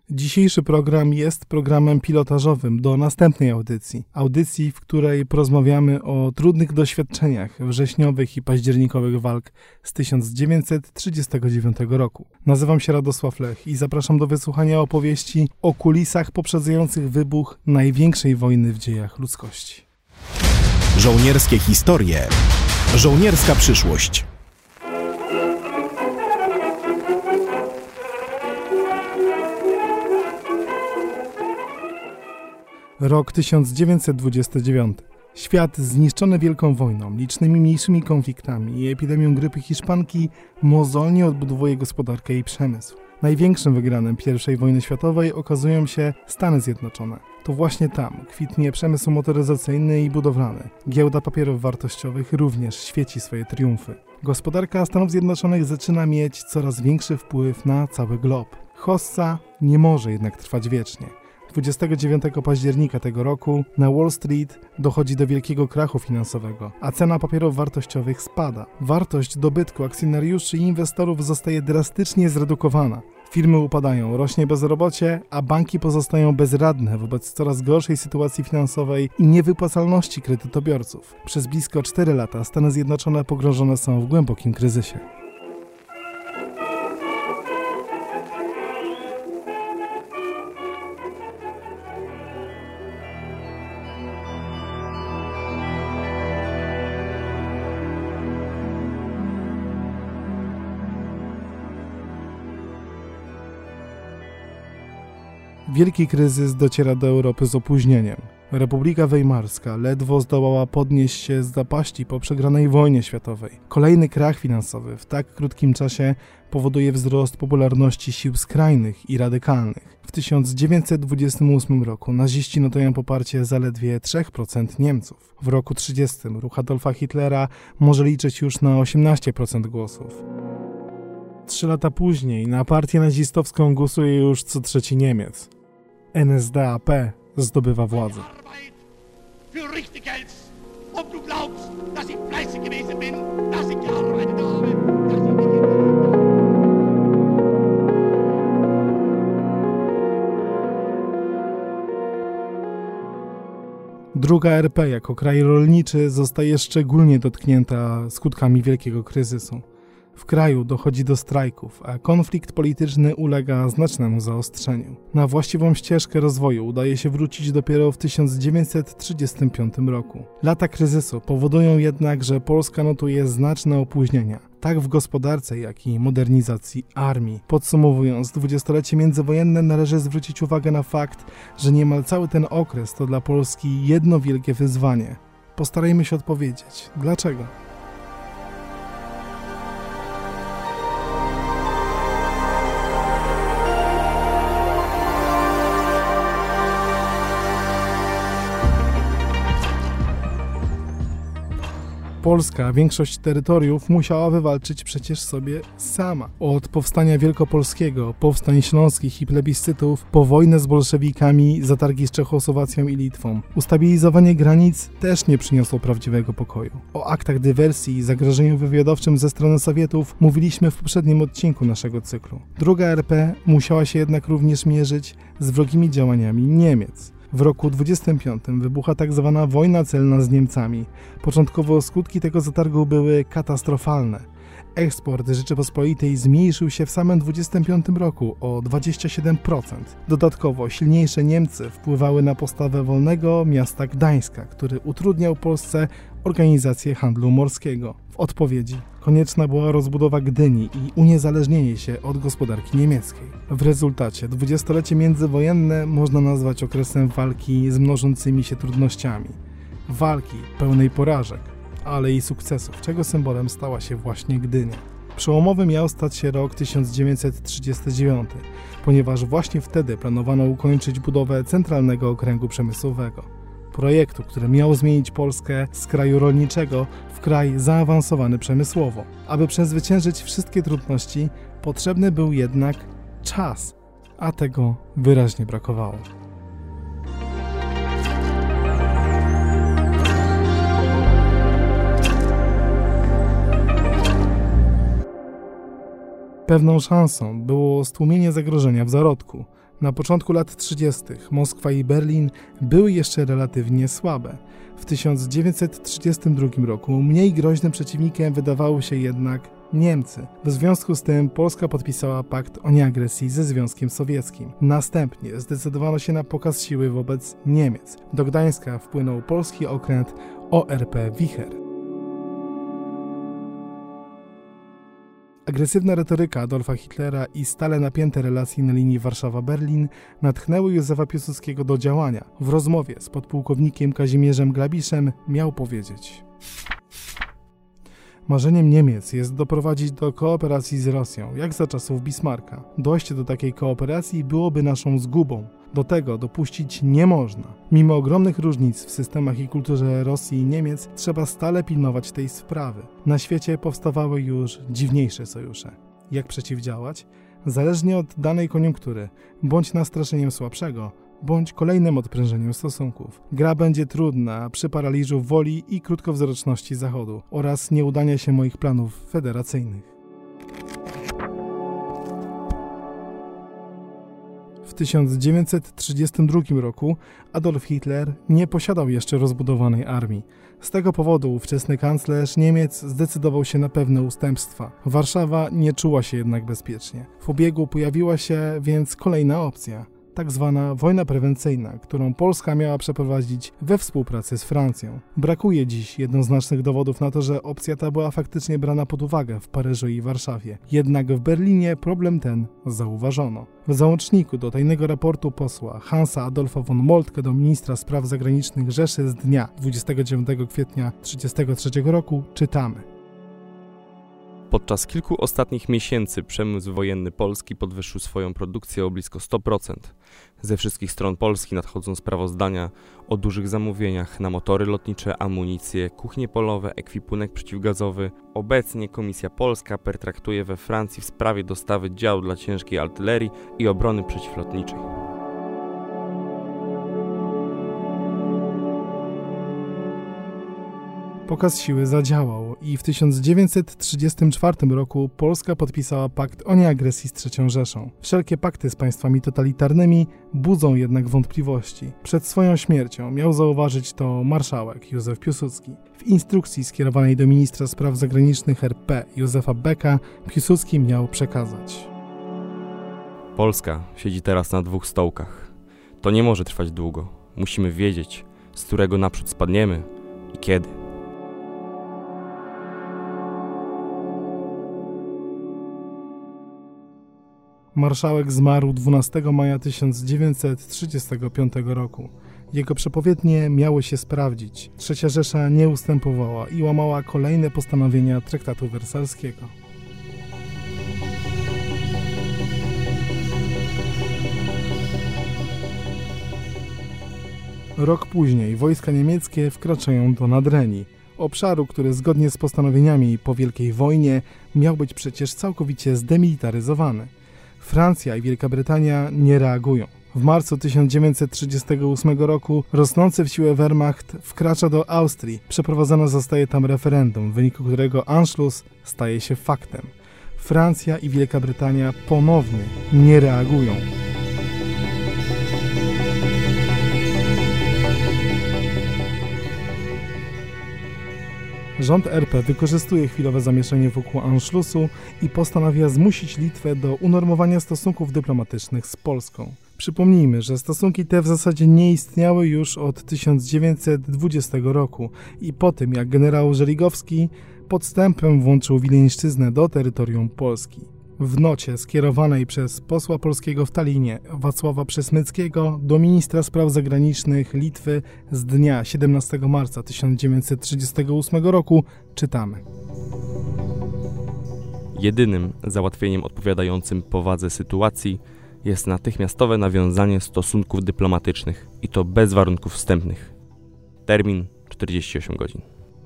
Dzisiejszy program jest programem pilotażowym do następnej audycji, w której porozmawiamy o trudnych doświadczeniach wrześniowych i październikowych walk z 1939 roku. Nazywam się Radosław Lech i zapraszam do wysłuchania opowieści o kulisach poprzedzających wybuch największej wojny w dziejach ludzkości. Żołnierskie historie. Żołnierska przyszłość. Rok 1929. Świat zniszczony Wielką Wojną, licznymi mniejszymi konfliktami i epidemią grypy hiszpanki mozolnie odbudowuje gospodarkę i przemysł. Największym wygranym I wojny światowej okazują się Stany Zjednoczone. To właśnie tam kwitnie przemysł motoryzacyjny i budowlany. Giełda papierów wartościowych również świeci swoje triumfy. Gospodarka Stanów Zjednoczonych zaczyna mieć coraz większy wpływ na cały glob. Hossa nie może jednak trwać wiecznie. 29 października tego roku na Wall Street dochodzi do wielkiego krachu finansowego, a cena papierów wartościowych spada. Wartość dobytku akcjonariuszy i inwestorów zostaje drastycznie zredukowana. Firmy upadają, rośnie bezrobocie, a banki pozostają bezradne wobec coraz gorszej sytuacji finansowej i niewypłacalności kredytobiorców. Przez blisko 4 lata Stany Zjednoczone pogrążone są w głębokim kryzysie. Wielki kryzys dociera do Europy z opóźnieniem. Republika Weimarska ledwo zdołała podnieść się z zapaści po przegranej wojnie światowej. Kolejny krach finansowy w tak krótkim czasie powoduje wzrost popularności sił skrajnych i radykalnych. W 1928 roku naziści notują poparcie zaledwie 3% Niemców. W roku 1930 ruch Adolfa Hitlera może liczyć już na 18% głosów. 3 lata później na partię nazistowską głosuje już co trzeci Niemiec. NSDAP zdobywa władzę. Druga RP jako kraj rolniczy zostaje szczególnie dotknięta skutkami wielkiego kryzysu. W kraju dochodzi do strajków, a konflikt polityczny ulega znacznemu zaostrzeniu. Na właściwą ścieżkę rozwoju udaje się wrócić dopiero w 1935 roku. Lata kryzysu powodują jednak, że Polska notuje znaczne opóźnienia, tak w gospodarce, jak i modernizacji armii. Podsumowując, dwudziestolecie międzywojenne należy zwrócić uwagę na fakt, że niemal cały ten okres to dla Polski jedno wielkie wyzwanie. Postarajmy się odpowiedzieć, dlaczego? Polska większość terytoriów musiała wywalczyć przecież sobie sama. Od powstania wielkopolskiego, powstań śląskich i plebiscytów, po wojnę z bolszewikami, zatargi z Czechosłowacją i Litwą. Ustabilizowanie granic też nie przyniosło prawdziwego pokoju. O aktach dywersji i zagrożeniu wywiadowczym ze strony Sowietów mówiliśmy w poprzednim odcinku naszego cyklu. Druga RP musiała się jednak również mierzyć z wrogimi działaniami Niemiec. W roku 25 wybucha tzw. wojna celna z Niemcami. Początkowo skutki tego zatargu były katastrofalne. Eksport Rzeczypospolitej zmniejszył się w samym 25 roku o 27%. Dodatkowo silniejsze Niemcy wpływały na postawę wolnego miasta Gdańska, który utrudniał Polsce organizację handlu morskiego. W odpowiedzi konieczna była rozbudowa Gdyni i uniezależnienie się od gospodarki niemieckiej. W rezultacie dwudziestolecie międzywojenne można nazwać okresem walki z mnożącymi się trudnościami. Walki pełnej porażek, ale i sukcesów, czego symbolem stała się właśnie Gdynia. Przełomowy miał stać się rok 1939, ponieważ właśnie wtedy planowano ukończyć budowę Centralnego Okręgu Przemysłowego. Projektu, który miał zmienić Polskę z kraju rolniczego w kraj zaawansowany przemysłowo. Aby przezwyciężyć wszystkie trudności, potrzebny był jednak czas, a tego wyraźnie brakowało. Pewną szansą było stłumienie zagrożenia w zarodku. Na początku lat 30. Moskwa i Berlin były jeszcze relatywnie słabe. W 1932 roku mniej groźnym przeciwnikiem wydawały się jednak Niemcy. W związku z tym Polska podpisała pakt o nieagresji ze Związkiem Sowieckim. Następnie zdecydowano się na pokaz siły wobec Niemiec. Do Gdańska wpłynął polski okręt ORP Wicher. Agresywna retoryka Adolfa Hitlera i stale napięte relacje na linii Warszawa-Berlin natchnęły Józefa Piłsudskiego do działania. W rozmowie z podpułkownikiem Kazimierzem Glabiszem miał powiedzieć: marzeniem Niemiec jest doprowadzić do kooperacji z Rosją, jak za czasów Bismarcka. Dojście do takiej kooperacji byłoby naszą zgubą. Do tego dopuścić nie można. Mimo ogromnych różnic w systemach i kulturze Rosji i Niemiec, trzeba stale pilnować tej sprawy. Na świecie powstawały już dziwniejsze sojusze. Jak przeciwdziałać? Zależnie od danej koniunktury, bądź nastraszeniem słabszego, bądź kolejnym odprężeniem stosunków. Gra będzie trudna przy paraliżu woli i krótkowzroczności Zachodu oraz nieudania się moich planów federacyjnych. W 1932 roku Adolf Hitler nie posiadał jeszcze rozbudowanej armii. Z tego powodu ówczesny kanclerz Niemiec zdecydował się na pewne ustępstwa. Warszawa nie czuła się jednak bezpiecznie. W obiegu pojawiła się więc kolejna opcja. Tak zwana wojna prewencyjna, którą Polska miała przeprowadzić we współpracy z Francją. Brakuje dziś jednoznacznych dowodów na to, że opcja ta była faktycznie brana pod uwagę w Paryżu i Warszawie. Jednak w Berlinie problem ten zauważono. W załączniku do tajnego raportu posła Hansa Adolfa von Moltke do ministra spraw zagranicznych Rzeszy z dnia 29 kwietnia 1933 roku czytamy: Podczas kilku ostatnich miesięcy przemysł wojenny Polski podwyższył swoją produkcję o blisko 100%. Ze wszystkich stron Polski nadchodzą sprawozdania o dużych zamówieniach na motory lotnicze, amunicję, kuchnie polowe, ekwipunek przeciwgazowy. Obecnie Komisja Polska pertraktuje we Francji w sprawie dostawy działu dla ciężkiej artylerii i obrony przeciwlotniczej. Pokaz siły zadziałał i w 1934 roku Polska podpisała pakt o nieagresji z III Rzeszą. Wszelkie pakty z państwami totalitarnymi budzą jednak wątpliwości. Przed swoją śmiercią miał zauważyć to marszałek Józef Piłsudski. W instrukcji skierowanej do ministra spraw zagranicznych RP Józefa Becka Piłsudski miał przekazać: Polska siedzi teraz na dwóch stołkach. To nie może trwać długo. Musimy wiedzieć, z którego naprzód spadniemy i kiedy. Marszałek zmarł 12 maja 1935 roku. Jego przepowiednie miały się sprawdzić. III Rzesza nie ustępowała i łamała kolejne postanowienia traktatu wersalskiego. Rok później wojska niemieckie wkraczają do Nadrenii, obszaru, który zgodnie z postanowieniami po Wielkiej Wojnie miał być przecież całkowicie zdemilitaryzowany. Francja i Wielka Brytania nie reagują. W marcu 1938 roku rosnący w siłę Wehrmacht wkracza do Austrii. Przeprowadzone zostaje tam referendum, w wyniku którego Anschluss staje się faktem. Francja i Wielka Brytania ponownie nie reagują. Rząd RP wykorzystuje chwilowe zamieszanie wokół Anschlussu i postanawia zmusić Litwę do unormowania stosunków dyplomatycznych z Polską. Przypomnijmy, że stosunki te w zasadzie nie istniały już od 1920 roku i po tym, jak generał Żeligowski podstępem włączył Wileńszczyznę do terytorium Polski. W nocie skierowanej przez posła polskiego w Tallinie Wacława Przesmyckiego do ministra spraw zagranicznych Litwy z dnia 17 marca 1938 roku czytamy: Jedynym załatwieniem odpowiadającym powadze sytuacji jest natychmiastowe nawiązanie stosunków dyplomatycznych i to bez warunków wstępnych. Termin 48 godzin.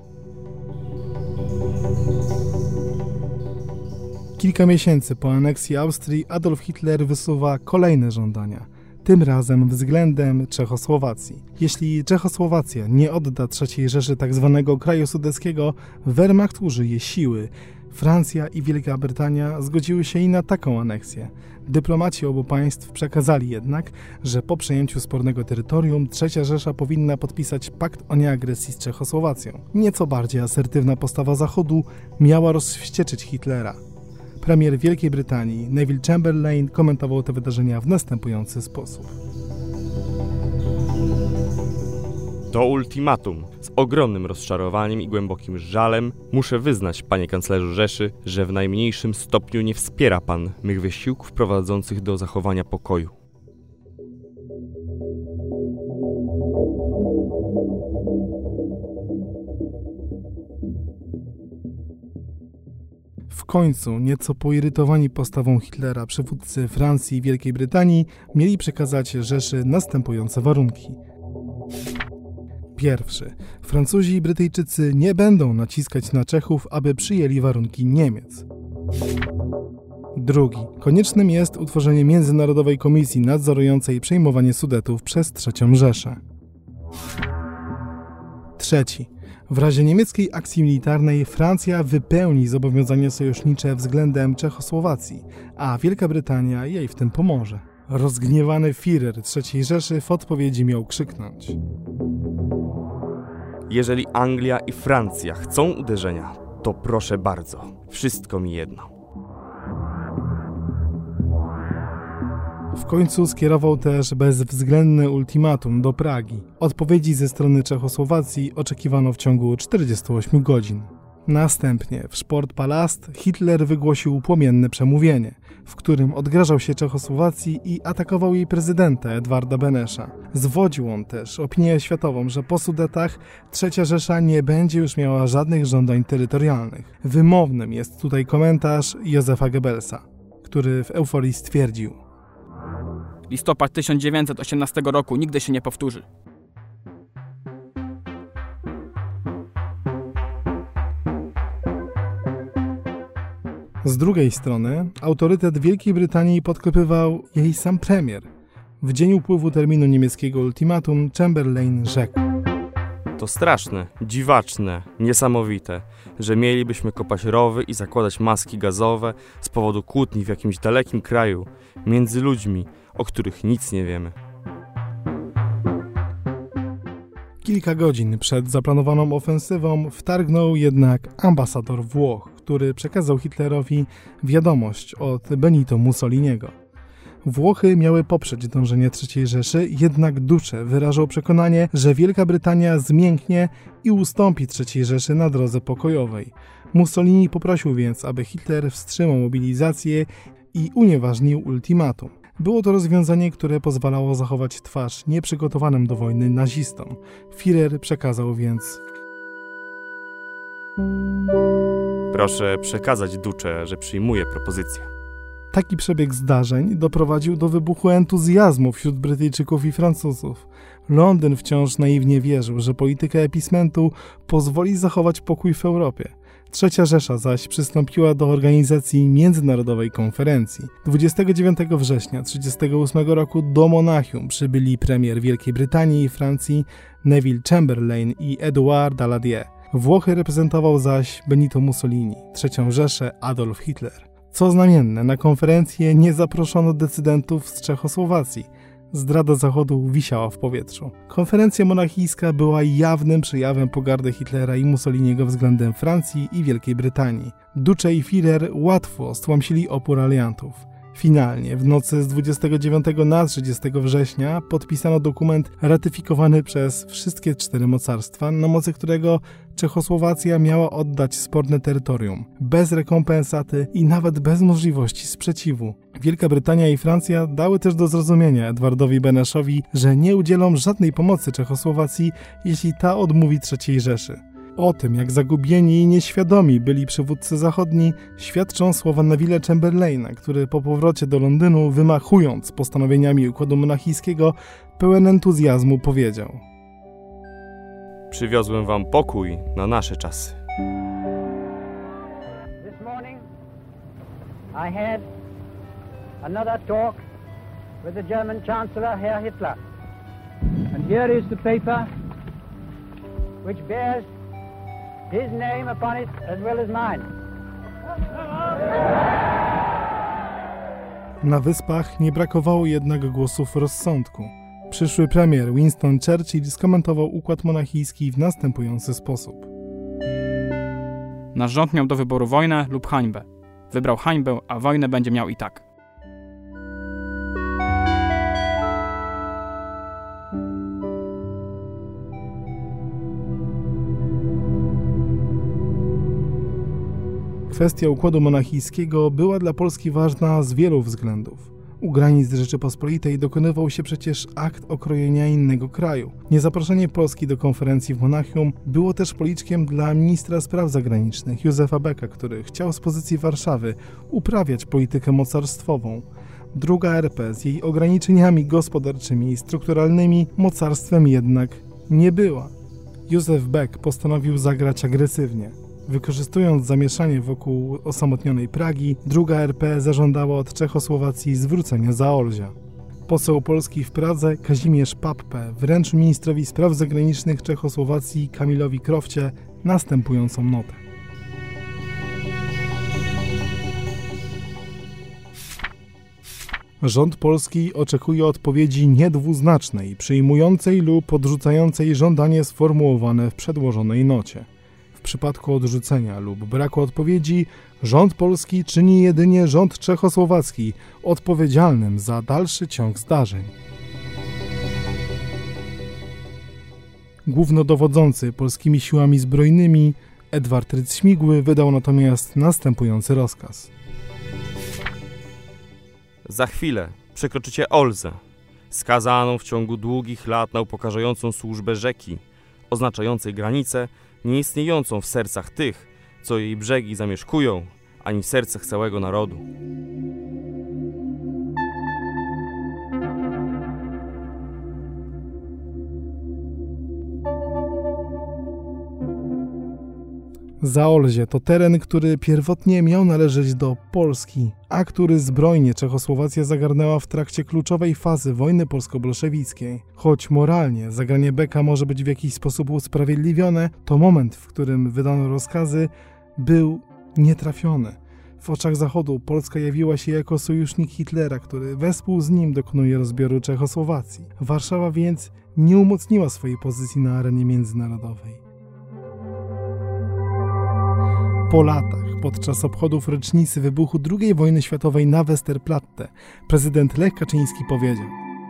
Kilka miesięcy po aneksji Austrii Adolf Hitler wysuwa kolejne żądania, tym razem względem Czechosłowacji. Jeśli Czechosłowacja nie odda III Rzeszy tzw. kraju sudeckiego, Wehrmacht użyje siły. Francja i Wielka Brytania zgodziły się i na taką aneksję. Dyplomaci obu państw przekazali jednak, że po przejęciu spornego terytorium III Rzesza powinna podpisać pakt o nieagresji z Czechosłowacją. Nieco bardziej asertywna postawa Zachodu miała rozwścieczyć Hitlera. Premier Wielkiej Brytanii Neville Chamberlain komentował te wydarzenia w następujący sposób. To ultimatum. Z ogromnym rozczarowaniem i głębokim żalem muszę wyznać, panie kanclerzu Rzeszy, że w najmniejszym stopniu nie wspiera pan mych wysiłków prowadzących do zachowania pokoju. W końcu, nieco poirytowani postawą Hitlera, przywódcy Francji i Wielkiej Brytanii mieli przekazać Rzeszy następujące warunki. Pierwszy. Francuzi i Brytyjczycy nie będą naciskać na Czechów, aby przyjęli warunki Niemiec. Drugi. Koniecznym jest utworzenie międzynarodowej komisji nadzorującej przejmowanie Sudetów przez III Rzeszę. Trzeci. W razie niemieckiej akcji militarnej Francja wypełni zobowiązania sojusznicze względem Czechosłowacji, a Wielka Brytania jej w tym pomoże. Rozgniewany Führer III Rzeszy w odpowiedzi miał krzyknąć: Jeżeli Anglia i Francja chcą uderzenia, to proszę bardzo, wszystko mi jedno. W końcu skierował też bezwzględne ultimatum do Pragi. Odpowiedzi ze strony Czechosłowacji oczekiwano w ciągu 48 godzin. Następnie w Sportpalast Hitler wygłosił płomienne przemówienie, w którym odgrażał się Czechosłowacji i atakował jej prezydenta Edwarda Benesza. Zwodził on też opinię światową, że po Sudetach III Rzesza nie będzie już miała żadnych żądań terytorialnych. Wymownym jest tutaj komentarz Józefa Goebbelsa, który w euforii stwierdził: Listopad 1918 roku nigdy się nie powtórzy. Z drugiej strony autorytet Wielkiej Brytanii podkopywał jej sam premier. W dzień upływu terminu niemieckiego ultimatum Chamberlain rzekł: To straszne, dziwaczne, niesamowite, że mielibyśmy kopać rowy i zakładać maski gazowe z powodu kłótni w jakimś dalekim kraju między ludźmi, o których nic nie wiemy. Kilka godzin przed zaplanowaną ofensywą wtargnął jednak ambasador Włoch, który przekazał Hitlerowi wiadomość od Benito Mussoliniego. Włochy miały poprzeć dążenie III Rzeszy, jednak Duce wyrażał przekonanie, że Wielka Brytania zmięknie i ustąpi III Rzeszy na drodze pokojowej. Mussolini poprosił więc, aby Hitler wstrzymał mobilizację i unieważnił ultimatum. Było to rozwiązanie, które pozwalało zachować twarz nieprzygotowanym do wojny nazistom. Führer przekazał więc: Proszę przekazać Duce, że przyjmuje propozycję. Taki przebieg zdarzeń doprowadził do wybuchu entuzjazmu wśród Brytyjczyków i Francuzów. Londyn wciąż naiwnie wierzył, że polityka appeasementu pozwoli zachować pokój w Europie. III Rzesza zaś przystąpiła do organizacji międzynarodowej konferencji. 29 września 1938 roku do Monachium przybyli premier Wielkiej Brytanii i Francji Neville Chamberlain i Edouard Daladier. Włochy reprezentował zaś Benito Mussolini, III Rzeszę Adolf Hitler. Co znamienne, na konferencję nie zaproszono decydentów z Czechosłowacji. Zdrada Zachodu wisiała w powietrzu. Konferencja monachijska była jawnym przejawem pogardy Hitlera i Mussoliniego względem Francji i Wielkiej Brytanii. Duce i Führer łatwo stłamsili opór aliantów. Finalnie, w nocy z 29 na 30 września podpisano dokument ratyfikowany przez wszystkie 4 mocarstwa, na mocy którego Czechosłowacja miała oddać sporne terytorium, bez rekompensaty i nawet bez możliwości sprzeciwu. Wielka Brytania i Francja dały też do zrozumienia Edwardowi Beneszowi, że nie udzielą żadnej pomocy Czechosłowacji, jeśli ta odmówi III Rzeszy. O tym, jak zagubieni i nieświadomi byli przywódcy zachodni, świadczą słowa Neville'a Chamberlaina, który po powrocie do Londynu, wymachując postanowieniami układu monachijskiego, pełen entuzjazmu powiedział: Przywiozłem wam pokój na nasze czasy. This morning I had another talk with the German Chancellor, Herr Hitler. And here is the paper which bears his name upon it as well as mine. Na Wyspach nie brakowało jednak głosów rozsądku. Przyszły premier Winston Churchill skomentował układ monachijski w następujący sposób. Nasz rząd miał do wyboru wojnę lub hańbę. Wybrał hańbę, a wojnę będzie miał i tak. Kwestia układu monachijskiego była dla Polski ważna z wielu względów. U granic Rzeczypospolitej dokonywał się przecież akt okrojenia innego kraju. Niezaproszenie Polski do konferencji w Monachium było też policzkiem dla ministra spraw zagranicznych Józefa Becka, który chciał z pozycji Warszawy uprawiać politykę mocarstwową. Druga RP z jej ograniczeniami gospodarczymi i strukturalnymi mocarstwem jednak nie była. Józef Beck postanowił zagrać agresywnie. Wykorzystując zamieszanie wokół osamotnionej Pragi, druga RP zażądała od Czechosłowacji zwrócenia Zaolzia. Poseł Polski w Pradze Kazimierz Pappe wręczył ministrowi spraw zagranicznych Czechosłowacji Kamilowi Krofcie następującą notę. Rząd polski oczekuje odpowiedzi niedwuznacznej, przyjmującej lub odrzucającej żądanie sformułowane w przedłożonej nocie. W przypadku odrzucenia lub braku odpowiedzi rząd polski czyni jedynie rząd czechosłowacki odpowiedzialnym za dalszy ciąg zdarzeń. Głównodowodzący polskimi siłami zbrojnymi Edward Rydz-Śmigły wydał natomiast następujący rozkaz. Za chwilę przekroczycie Olzę, skazaną w ciągu długich lat na upokarzającą służbę rzeki, oznaczającej granicę nieistniejącą w sercach tych, co jej brzegi zamieszkują, ani w sercach całego narodu. Zaolzie to teren, który pierwotnie miał należeć do Polski, a który zbrojnie Czechosłowacja zagarnęła w trakcie kluczowej fazy wojny polsko-bolszewickiej. Choć moralnie zagranie Becka może być w jakiś sposób usprawiedliwione, to moment, w którym wydano rozkazy, był nietrafiony. W oczach Zachodu Polska jawiła się jako sojusznik Hitlera, który wespół z nim dokonuje rozbioru Czechosłowacji. Warszawa więc nie umocniła swojej pozycji na arenie międzynarodowej. Po latach, podczas obchodów rocznicy wybuchu II wojny światowej na Westerplatte, prezydent Lech Kaczyński powiedział: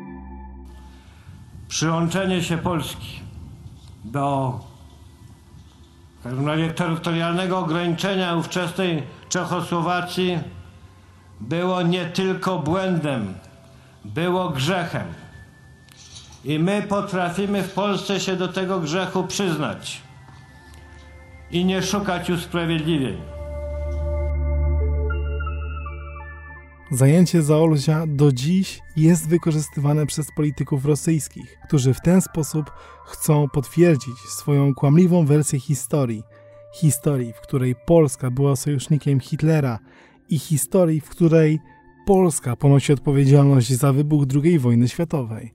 przyłączenie się Polski do terytorialnego ograniczenia ówczesnej Czechosłowacji było nie tylko błędem, było grzechem. I my potrafimy w Polsce się do tego grzechu przyznać i nie szukać usprawiedliwień. Zajęcie Zaolzia do dziś jest wykorzystywane przez polityków rosyjskich, którzy w ten sposób chcą potwierdzić swoją kłamliwą wersję historii. Historii, w której Polska była sojusznikiem Hitlera i historii, w której Polska ponosi odpowiedzialność za wybuch II wojny światowej.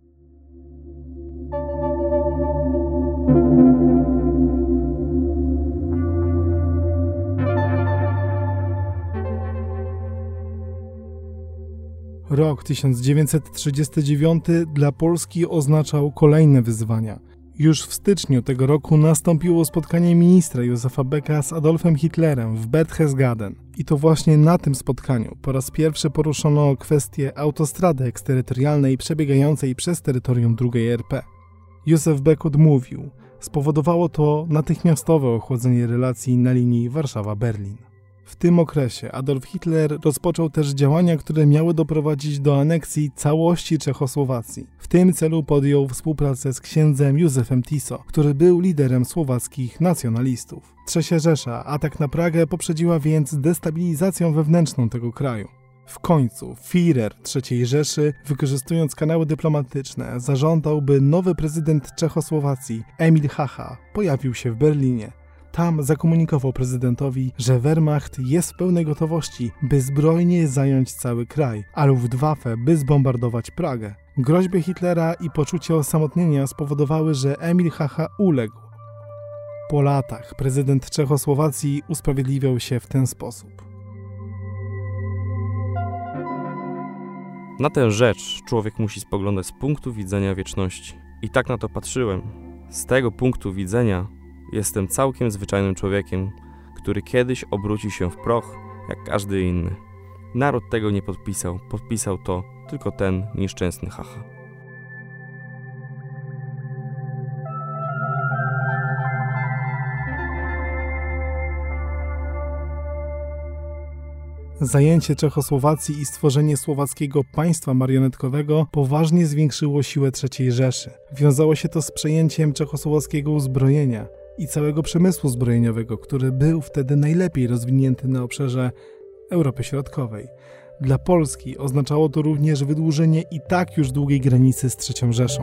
Rok 1939 dla Polski oznaczał kolejne wyzwania. Już w styczniu tego roku nastąpiło spotkanie ministra Józefa Becka z Adolfem Hitlerem w Berchtesgaden. I to właśnie na tym spotkaniu po raz pierwszy poruszono kwestię autostrady eksterytorialnej przebiegającej przez terytorium II RP. Józef Beck odmówił. Spowodowało to natychmiastowe ochłodzenie relacji na linii Warszawa-Berlin. W tym okresie Adolf Hitler rozpoczął też działania, które miały doprowadzić do aneksji całości Czechosłowacji. W tym celu podjął współpracę z księdzem Józefem Tiso, który był liderem słowackich nacjonalistów. III Rzesza, atak na Pragę poprzedziła więc destabilizacją wewnętrzną tego kraju. W końcu Führer III Rzeszy, wykorzystując kanały dyplomatyczne, zażądał, by nowy prezydent Czechosłowacji, Emil Hacha, pojawił się w Berlinie. Tam zakomunikował prezydentowi, że Wehrmacht jest w pełnej gotowości, by zbrojnie zająć cały kraj, a Luftwaffe, by zbombardować Pragę. Groźby Hitlera i poczucie osamotnienia spowodowały, że Emil Hacha uległ. Po latach prezydent Czechosłowacji usprawiedliwiał się w ten sposób. Na tę rzecz człowiek musi spoglądać z punktu widzenia wieczności. I tak na to patrzyłem. Z tego punktu widzenia jestem całkiem zwyczajnym człowiekiem, który kiedyś obróci się w proch, jak każdy inny. Naród tego nie podpisał. Podpisał to tylko ten nieszczęsny haha. Zajęcie Czechosłowacji i stworzenie słowackiego państwa marionetkowego poważnie zwiększyło siłę III Rzeszy. Wiązało się to z przejęciem czechosłowackiego uzbrojenia i całego przemysłu zbrojeniowego, który był wtedy najlepiej rozwinięty na obszarze Europy Środkowej. Dla Polski oznaczało to również wydłużenie i tak już długiej granicy z III Rzeszą.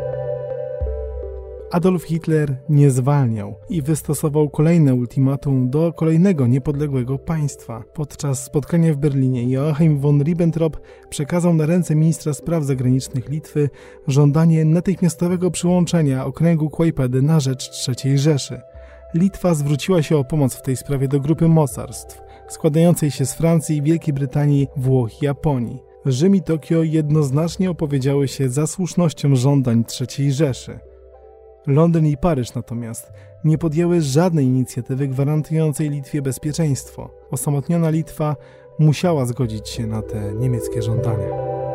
Adolf Hitler nie zwalniał i wystosował kolejne ultimatum do kolejnego niepodległego państwa. Podczas spotkania w Berlinie Joachim von Ribbentrop przekazał na ręce ministra spraw zagranicznych Litwy żądanie natychmiastowego przyłączenia okręgu Kłajpedy na rzecz III Rzeszy. Litwa zwróciła się o pomoc w tej sprawie do grupy mocarstw, składającej się z Francji, Wielkiej Brytanii, Włoch i Japonii. Rzym i Tokio jednoznacznie opowiedziały się za słusznością żądań III Rzeszy. Londyn i Paryż natomiast nie podjęły żadnej inicjatywy gwarantującej Litwie bezpieczeństwo. Osamotniona Litwa musiała zgodzić się na te niemieckie żądania.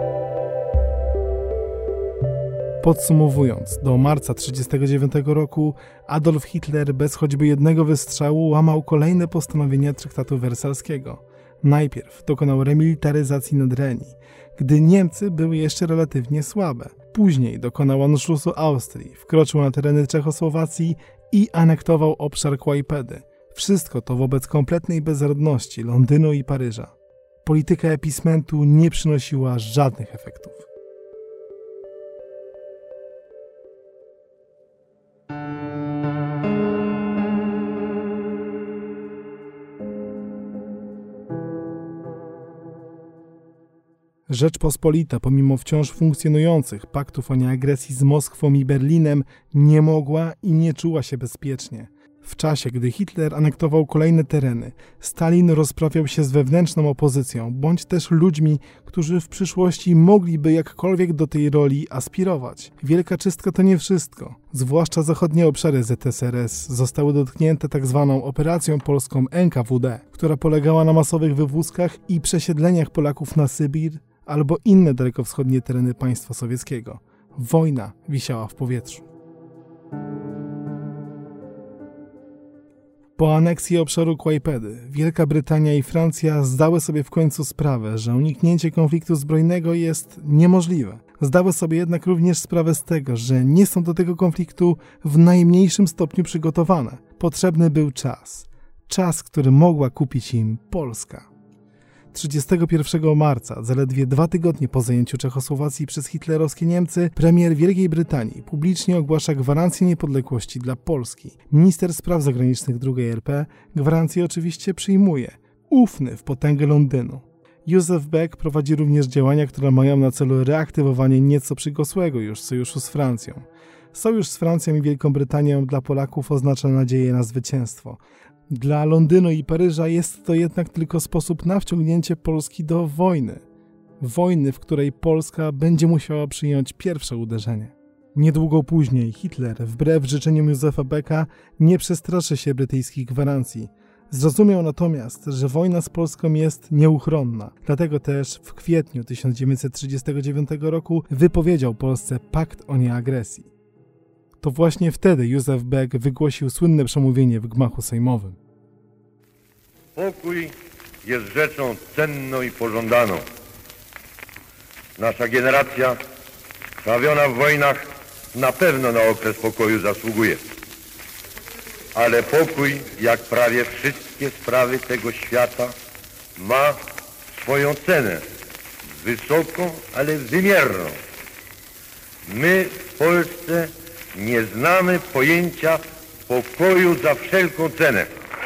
Podsumowując, do marca 1939 roku Adolf Hitler bez choćby jednego wystrzału łamał kolejne postanowienia traktatu wersalskiego. Najpierw dokonał remilitaryzacji Nadrenii, gdy Niemcy były jeszcze relatywnie słabe. Później dokonał anszlusu Austrii, wkroczył na tereny Czechosłowacji i anektował obszar Kłajpedy. Wszystko to wobec kompletnej bezradności Londynu i Paryża. Polityka epismentu nie przynosiła żadnych efektów. Rzeczpospolita, pomimo wciąż funkcjonujących paktów o nieagresji z Moskwą i Berlinem, nie mogła i nie czuła się bezpiecznie. W czasie, gdy Hitler anektował kolejne tereny, Stalin rozprawiał się z wewnętrzną opozycją, bądź też ludźmi, którzy w przyszłości mogliby jakkolwiek do tej roli aspirować. Wielka czystka to nie wszystko. Zwłaszcza zachodnie obszary ZSRS zostały dotknięte tzw. operacją polską NKWD, która polegała na masowych wywózkach i przesiedleniach Polaków na Sybir albo inne dalekowschodnie tereny państwa sowieckiego. Wojna wisiała w powietrzu. Po aneksji obszaru Kłajpedy Wielka Brytania i Francja zdały sobie w końcu sprawę, że uniknięcie konfliktu zbrojnego jest niemożliwe. Zdały sobie jednak również sprawę z tego, że nie są do tego konfliktu w najmniejszym stopniu przygotowane. Potrzebny był czas. Czas, który mogła kupić im Polska. 31 marca, zaledwie 2 tygodnie po zajęciu Czechosłowacji przez hitlerowskie Niemcy, premier Wielkiej Brytanii publicznie ogłasza gwarancję niepodległości dla Polski. Minister spraw zagranicznych II RP gwarancję oczywiście przyjmuje, ufny w potęgę Londynu. Józef Beck prowadzi również działania, które mają na celu reaktywowanie nieco przygosłego już sojuszu z Francją. Sojusz z Francją i Wielką Brytanią dla Polaków oznacza nadzieję na zwycięstwo. Dla Londynu i Paryża jest to jednak tylko sposób na wciągnięcie Polski do wojny. Wojny, w której Polska będzie musiała przyjąć pierwsze uderzenie. Niedługo później Hitler, wbrew życzeniom Józefa Becka, nie przestraszy się brytyjskich gwarancji. Zrozumiał natomiast, że wojna z Polską jest nieuchronna. Dlatego też w kwietniu 1939 roku wypowiedział Polsce pakt o nieagresji. To właśnie wtedy Józef Beck wygłosił słynne przemówienie w gmachu sejmowym. Pokój jest rzeczą cenną i pożądaną. Nasza generacja, trawiona w wojnach, na pewno na okres pokoju zasługuje. Ale pokój, jak prawie wszystkie sprawy tego świata, ma swoją cenę. Wysoką, ale wymierną. My w Polsce nie znamy pojęcia pokoju za wszelką cenę.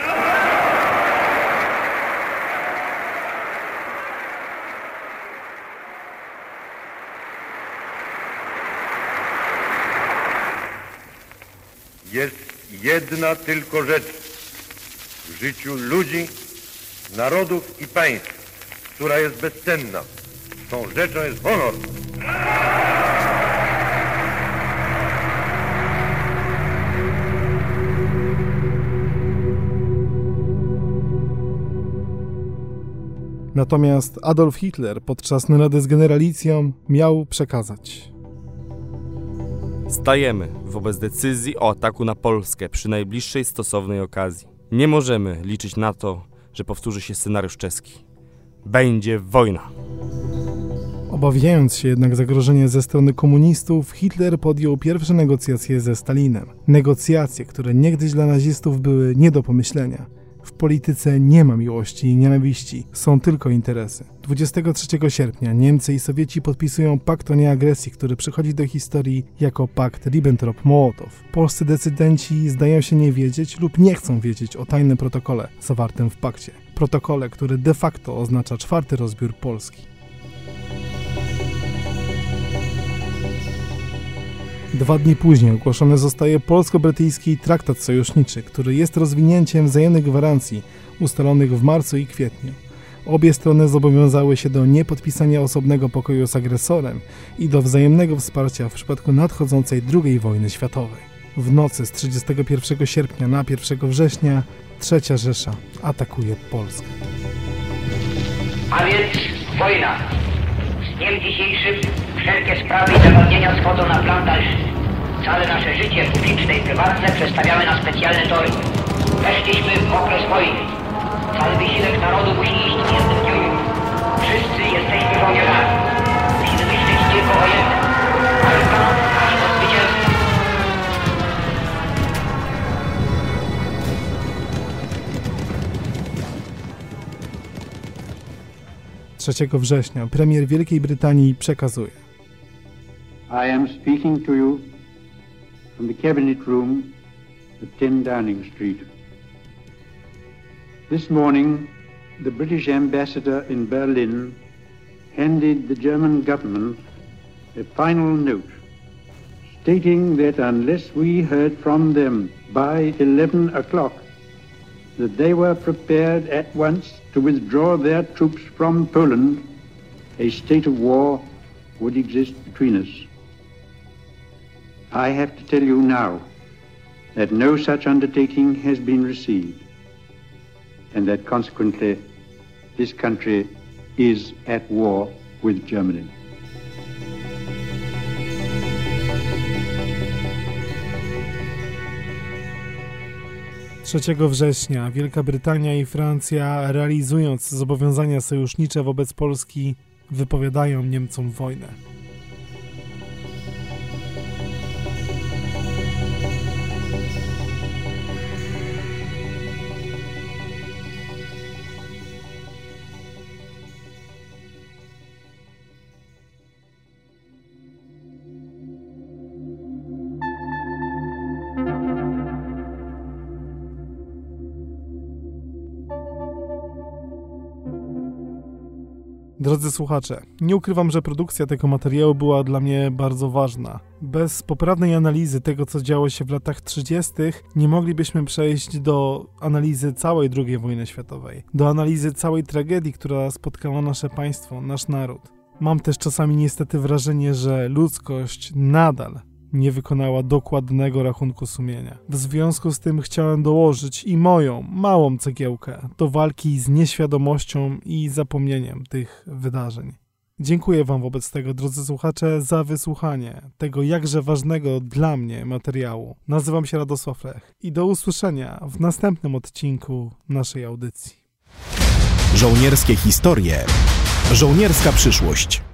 Jest jedna tylko rzecz w życiu ludzi, narodów i państw, która jest bezcenna. Tą rzeczą jest honor. Natomiast Adolf Hitler podczas narady z generalicją miał przekazać: Stajemy wobec decyzji o ataku na Polskę przy najbliższej stosownej okazji. Nie możemy liczyć na to, że powtórzy się scenariusz czeski. Będzie wojna. Obawiając się jednak zagrożenia ze strony komunistów, Hitler podjął pierwsze negocjacje ze Stalinem. Negocjacje, które niegdyś dla nazistów były nie do pomyślenia. W polityce nie ma miłości i nienawiści, są tylko interesy. 23 sierpnia Niemcy i Sowieci podpisują pakt o nieagresji, który przychodzi do historii jako pakt Ribbentrop-Mołotow. Polscy decydenci zdają się nie wiedzieć lub nie chcą wiedzieć o tajnym protokole zawartym w pakcie. Protokole, który de facto oznacza 4. rozbiór Polski. 2 dni później ogłoszony zostaje polsko-brytyjski traktat sojuszniczy, który jest rozwinięciem wzajemnych gwarancji ustalonych w marcu i kwietniu. Obie strony zobowiązały się do niepodpisania osobnego pokoju z agresorem i do wzajemnego wsparcia w przypadku nadchodzącej II wojny światowej. W nocy z 31 sierpnia na 1 września III Rzesza atakuje Polskę. A więc wojna. Z dniem dzisiejszym wszelkie sprawy i zagadnienia schodzą na plan dalszy. Całe nasze życie publiczne i prywatne przestawiamy na specjalne tory. Weszliśmy w okres wojny. Cały wysiłek narodu musi iść w jednym dniu. Wszyscy jesteśmy żołnierzami. Musimy myśleć tylko o jednym. Walka aż do zwycięstwa. 3 września premier Wielkiej Brytanii przekazuje: I am speaking to you from the cabinet room at 10 Downing Street. This morning, the British ambassador in Berlin handed the German government a final note stating that unless we heard from them by 11 o'clock, that they were prepared at once to withdraw their troops from Poland, a state of war would exist between us. I have to tell you now that no such undertaking has been received, and that consequently this country is at war with Germany. Trzeciego września Wielka Brytania i Francja, realizując zobowiązania sojusznicze wobec Polski, wypowiadają Niemcom wojnę. Drodzy słuchacze, nie ukrywam, że produkcja tego materiału była dla mnie bardzo ważna. Bez poprawnej analizy tego, co działo się w latach 30., nie moglibyśmy przejść do analizy całej II wojny światowej, do analizy całej tragedii, która spotkała nasze państwo, nasz naród. Mam też czasami niestety wrażenie, że ludzkość nadal nie wykonała dokładnego rachunku sumienia. W związku z tym chciałem dołożyć i moją małą cegiełkę do walki z nieświadomością i zapomnieniem tych wydarzeń. Dziękuję Wam wobec tego, drodzy słuchacze, za wysłuchanie tego jakże ważnego dla mnie materiału. Nazywam się Radosław Lech i do usłyszenia w następnym odcinku naszej audycji. Żołnierskie historie. Żołnierska przyszłość.